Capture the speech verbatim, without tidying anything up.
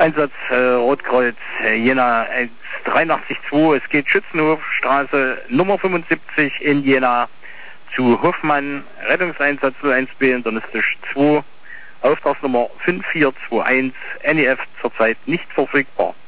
Einsatz äh, Rotkreuz äh, Jena dreiundachtzig zwei. Es geht Schützenhofstraße Nummer fünfundsiebzig in Jena zu Hoffmann. Rettungseinsatz null eins B internistisch zwei. Auftragsnummer fünf vier zwei eins. N E F zurzeit nicht verfügbar.